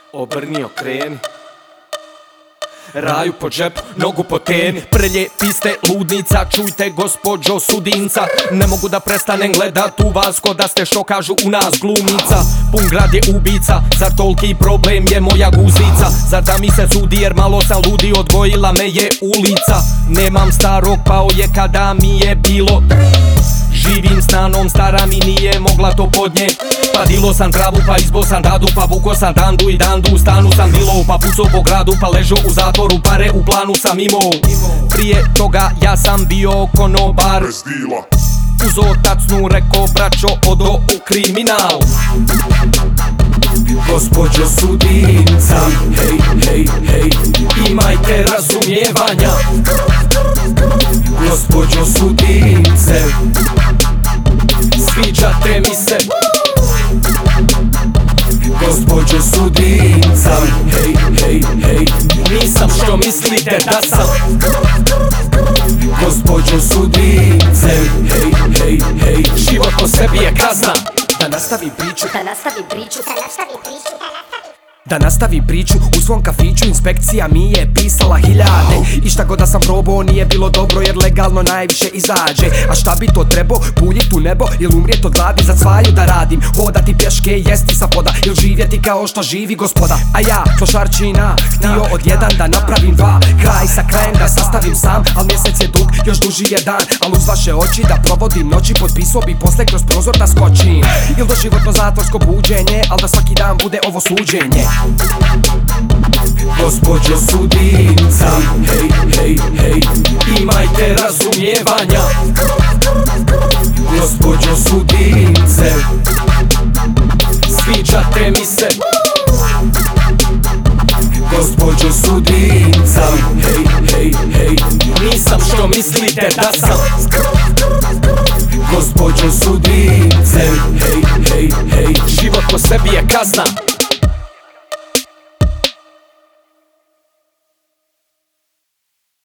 Obrni, okreni. Raju po džepu, nogu po temi. Preljepi ste ludnica, čujte gospođo sudinca. Ne mogu da prestanem gledat u vas, ko da ste što kažu u nas glumica. Pun grad je ubica, zar toliki problem je moja guzica? Zar da mi se sudi jer malo sam ludi, odgojila me je ulica. Nemam starog, pao je kada mi je bilo. Živim s nanom, stara mi nije mogla to podnijet. Pa dilo sam travu, pa izbo sam dadu, pa vuko sam dandu i dandu. U stanu sam bilo, pa pucao po gradu, pa ležo u zatvoru, pare u planu sam imao. Prije toga ja sam bio konobar, uzo tacnu, reko braćo, odo u kriminal. Gospođo sudinca, hej, hej, hej, imajte razumijevanja. Gospođo sudince, sviđate mi se. Gospođo sudinca, hej, hej, hej, nisam što mislite da sam. Gospođo sudince, hej, hej, hej, život po sebi je kazna. Da nastavim priču, da nastavim priču, u svom kafiću inspekcija mi je pisala hiljade. I šta god da sam probao nije bilo dobro jer legalno najviše izađe. A šta bi to trebao, puljit u nebo ili umrijet od gladi za cvaju da radim? Hodati pješke, jesti sa poda ili živjeti kao što živi gospoda. A ja, klošarčina, htio od jedan da napravim dva. Kraj sa krajem da sastavim sam, al mjesec je dug, još duži je dan. Al uz vaše oči da provodim noći, potpisao bi posle kroz prozor da skočim. Ili doživotno zatvorsko buđenje, al da svaki dan bude ovo suđenje. Gospođo sudinca, hej, hej, hej, imajte razumijevanja. Gospođo sudince, sviđate mi se. Gospođo sudinca, hej, hej, hej, nisam što mislite da sam. Gospođo sudince, hej, hej, hej, život po sebi je kazna.